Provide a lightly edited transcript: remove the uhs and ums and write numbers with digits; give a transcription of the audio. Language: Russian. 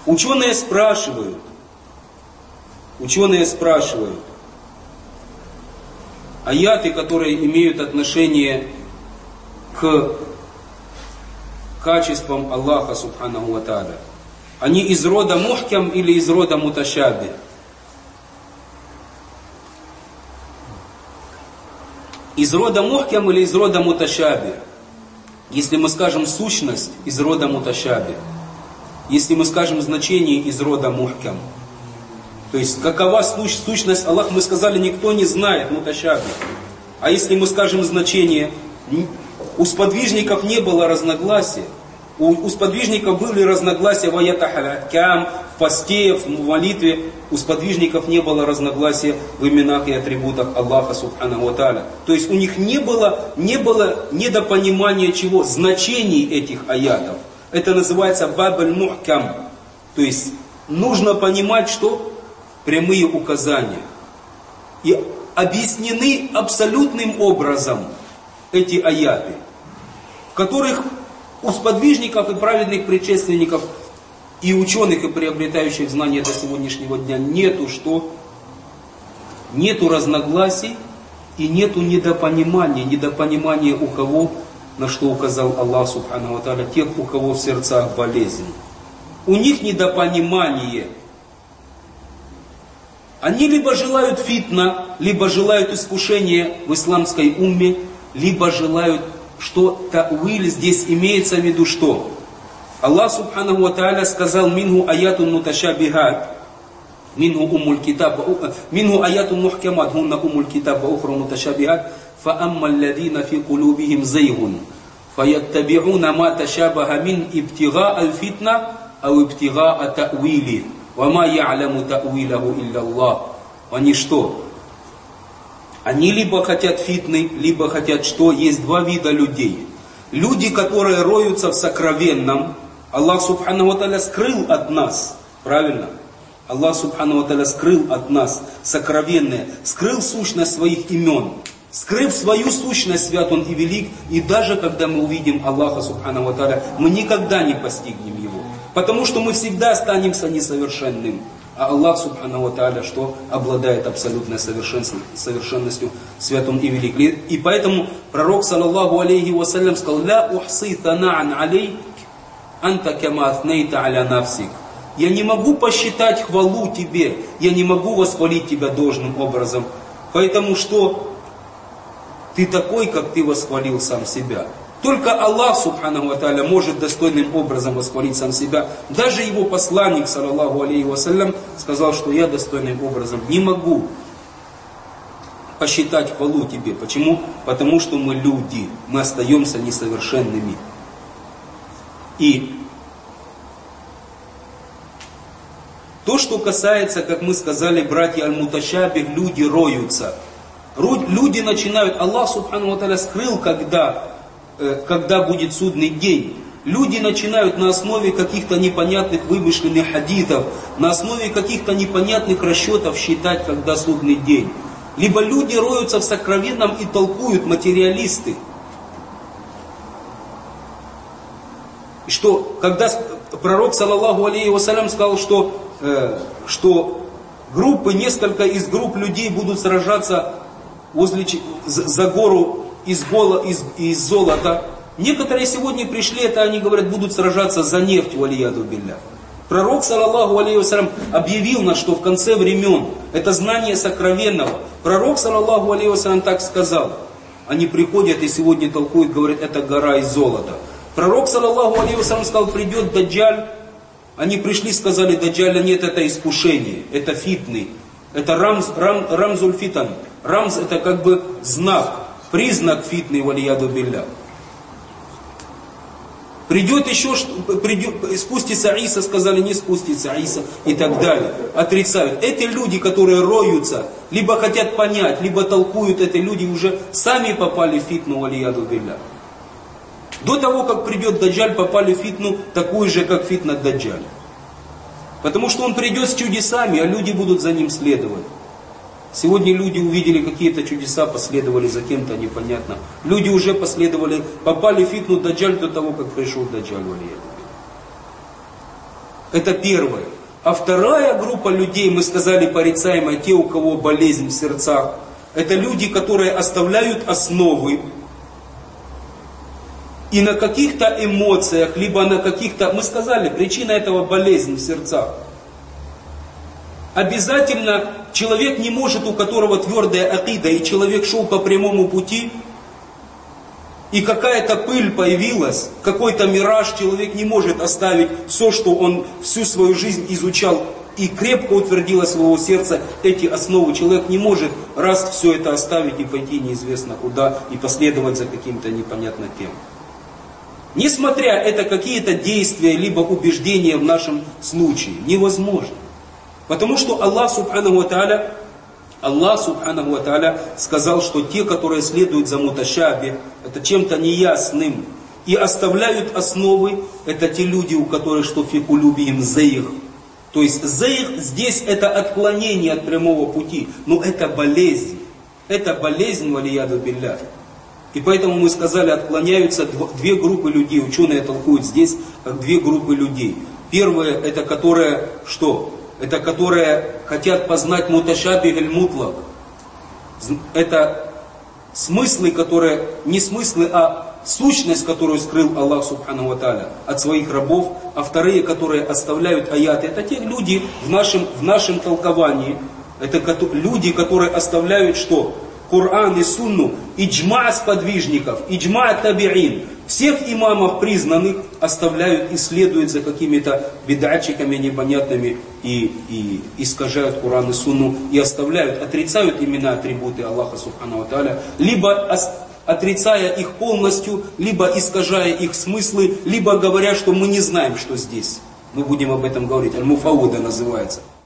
Ученые спрашивают, аяты, которые имеют отношение к качествам Аллаха Субханаху ва Тааля, они из рода мухкам или из рода муташаби? Из рода мухкам или из рода муташаби? Если мы скажем сущность, из рода муташаби. Если мы скажем значение, из рода мухкам. То есть, какова сущность Аллаха, мы сказали, никто не знает, муташаби. А если мы скажем значение, у сподвижников не было разногласия. У сподвижников были разногласия в аятах аль-ахкам, в посте, в молитве. У сподвижников не было разногласия в именах и атрибутах Аллаха Субханаху ва Тааля. То есть у них не было недопонимания чего? Значений этих аятов. Это называется баб-аль мухкам. То есть нужно понимать, что прямые указания. И объяснены абсолютным образом эти аяты, в которых у сподвижников и праведных предшественников и ученых, и приобретающих знания до сегодняшнего дня нету разногласий и нету недопонимания у кого, на что указал Аллах Субханаху ва Тааля, тех, у кого в сердцах болезнь. У них недопонимание. Они либо желают фитна, либо желают искушения в исламской умме, либо желают, что тауиль здесь имеется в виду что? Аллах Субханаху ва Тааля сказал: «Минху аятун муташабихат, минху умуль китаб, минху аятун мухкамат, хунна умуль китаб, ухру муташабихат, фаамма алладина фи кулубихим зайгун, фаяттаби'уна ма ташабаха мин ибтига аль-фитна, ау ибтига та'вили, ва ма я'ламу та'вилаху илля Аллах». Они что? Они либо хотят фитны, либо хотят что? Есть два вида людей. Люди, которые роются в сокровенном, Аллах Субханаху ва Тааля скрыл от нас. Правильно? Аллах Субханаху ва Тааля скрыл от нас сокровенное, скрыл сущность своих имен. Скрыв свою сущность, свят Он и велик. И даже когда мы увидим Аллаха Субханаху ва Тааля, мы никогда не постигнем Его. Потому что мы всегда останемся несовершенным. А Аллах Субханаху ва Тааля, что обладает абсолютной совершенностью, свят Он и велик. И поэтому пророк, саллаллаху алейхи вассалям, сказал: «Ля ухси тана'ан алейк, анта кама атнейта аля нафсик». Я не могу посчитать хвалу тебе, я не могу восхвалить тебя должным образом. Поэтому что? Ты такой, как ты восхвалил сам себя. Только Аллах Субханаху ва Тааля может достойным образом восхвалить сам себя. Даже его посланник, саллаллаху алейхи вассалям, сказал, что я достойным образом не могу посчитать хвалу тебе. Почему? Потому что мы люди, мы остаемся несовершенными. И то, что касается, как мы сказали, братья аль-муташабих, люди роются. Люди начинают, Аллах Субханаху ва Тааля скрыл, когда будет судный день. Люди начинают на основе каких-то непонятных вымышленных хадитов, на основе каких-то непонятных расчетов считать, когда судный день. Либо люди роются в сокровенном и толкуют, материалисты. И что, когда пророк, саллаллаху алейхи вассалям, сказал, что группы, несколько из групп людей будут сражаться за гору из золота. Некоторые сегодня пришли, это они говорят, будут сражаться за нефть, валияду билля. Пророк, саллаллаху алейхи вассалям, объявил нас, что в конце времен это знание сокровенного. Пророк, саллаллаху алейхи вассалям, так сказал. Они приходят и сегодня толкуют, говорят, это гора из золота. Пророк, саллаллаху алейхи вассалям, сказал, придет даджаль. Они пришли, сказали, даджаля нет, это искушение, это фитны, это рамзуль фитан. Рамз это как бы знак, признак фитны, валияду билля. Придет еще, спустится Иса, сказали, не спустится Иса и так далее. Отрицают. Эти люди, которые роются, либо хотят понять, либо толкуют, эти люди уже сами попали в фитну, валияду билля. До того, как придет даджаль, попали в фитну, такую же, как фитна даджаль. Потому что он придет с чудесами, а люди будут за ним следовать. Сегодня люди увидели какие-то чудеса, последовали за кем-то, непонятно. Люди уже последовали, попали в фитну даджаль до того, как пришел даджаль. Это первое. А вторая группа людей, мы сказали, порицаемая, те, у кого болезнь в сердцах, это люди, которые оставляют основы и на каких-то эмоциях, либо на каких-то, мы сказали, причина этого болезнь в сердцах. Обязательно человек не может, у которого твердая акида, и человек шел по прямому пути, и какая-то пыль появилась, какой-то мираж, человек не может оставить все, что он всю свою жизнь изучал, и крепко утвердилось в его сердце эти основы. Человек не может раз все это оставить и пойти неизвестно куда, и последовать за каким-то непонятным тем. Несмотря это какие-то действия, либо убеждения в нашем случае, невозможно. Потому что Аллах Субханаху ва Тааля сказал, что те, которые следуют за муташаби, это чем-то неясным, и оставляют основы, это те люди, у которых что фикулюбием зейх. То есть зейх здесь это отклонение от прямого пути, но это болезнь. Это болезнь, валияду билля. И поэтому мы сказали, отклоняются две группы людей. Ученые толкуют здесь как две группы людей. Первые, это которые что? Это которые хотят познать муташабих аль-мутлак. Это смыслы, которые, не смыслы, а сущность, которую скрыл Аллах Субхану ва Тааля от своих рабов. А вторые, которые оставляют аяты, это те люди в нашем толковании. Это люди, которые оставляют что? Коран и Сунну, иджма сподвижников, иджма табиин. Всех имамов признанных оставляют и следуют за какими-то бедатчиками непонятными и искажают Коран и Сунну и оставляют, отрицают имена, атрибуты Аллаха Субхану ва Тааля, либо отрицая их полностью, либо искажая их смыслы, либо говоря, что мы не знаем, что здесь. Мы будем об этом говорить. Аль-Муфауда называется.